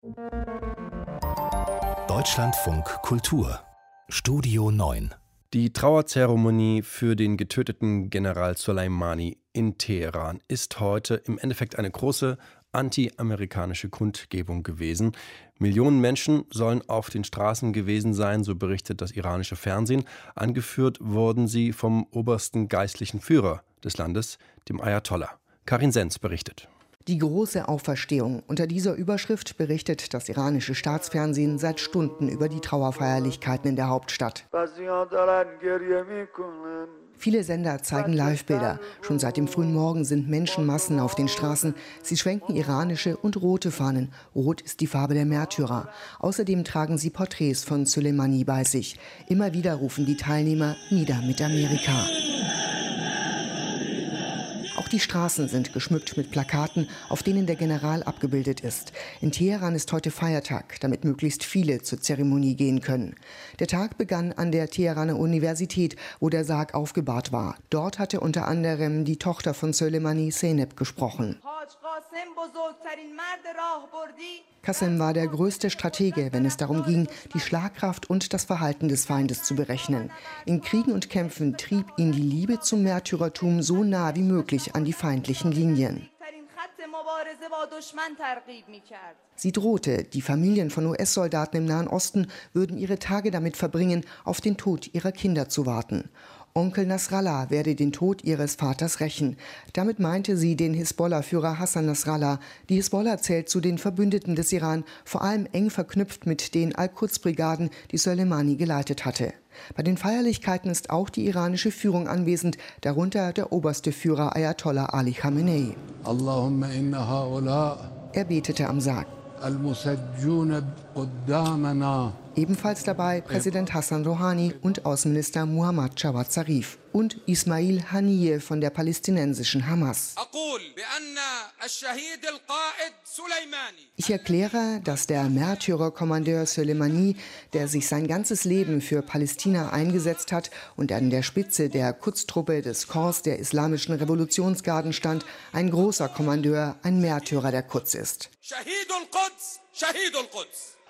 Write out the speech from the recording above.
Deutschlandfunk Kultur Studio 9. Die Trauerzeremonie für den getöteten General Soleimani in Teheran ist heute im Endeffekt eine große anti-amerikanische Kundgebung gewesen. Millionen Menschen sollen auf den Straßen gewesen sein, so berichtet das iranische Fernsehen. Angeführt wurden sie vom obersten geistlichen Führer des Landes, dem Ayatollah. Karin Senz berichtet. Die große Auferstehung. Unter dieser Überschrift berichtet das iranische Staatsfernsehen seit Stunden über die Trauerfeierlichkeiten in der Hauptstadt. Viele Sender zeigen Livebilder. Schon seit dem frühen Morgen sind Menschenmassen auf den Straßen. Sie schwenken iranische und rote Fahnen. Rot ist die Farbe der Märtyrer. Außerdem tragen sie Porträts von Soleimani bei sich. Immer wieder rufen die Teilnehmer: Nieder mit Amerika. Auch die Straßen sind geschmückt mit Plakaten, auf denen der General abgebildet ist. In Teheran ist heute Feiertag, damit möglichst viele zur Zeremonie gehen können. Der Tag begann an der Teheraner Universität, wo der Sarg aufgebahrt war. Dort hatte unter anderem die Tochter von Soleimani, Zeynep, gesprochen. Qasem war der größte Stratege, wenn es darum ging, die Schlagkraft und das Verhalten des Feindes zu berechnen. In Kriegen und Kämpfen trieb ihn die Liebe zum Märtyrertum so nah wie möglich an die feindlichen Linien. Sie drohte, die Familien von US-Soldaten im Nahen Osten würden ihre Tage damit verbringen, auf den Tod ihrer Kinder zu warten. Onkel Nasrallah werde den Tod ihres Vaters rächen. Damit meinte sie den Hisbollah-Führer Hassan Nasrallah. Die Hisbollah zählt zu den Verbündeten des Iran, vor allem eng verknüpft mit den Al-Quds-Brigaden, die Soleimani geleitet hatte. Bei den Feierlichkeiten ist auch die iranische Führung anwesend, darunter der oberste Führer Ayatollah Ali Khamenei. Er betete am Sarg. Ebenfalls dabei Präsident Hassan Rouhani und Außenminister Mohammad Jawad Zarif und Ismail Haniyeh von der palästinensischen Hamas. Ich erkläre, dass der Märtyrerkommandeur Soleimani, der sich sein ganzes Leben für Palästina eingesetzt hat und an der Spitze der Quds-Truppe des Korps der Islamischen Revolutionsgarden stand, ein großer Kommandeur, ein Märtyrer der Quds ist.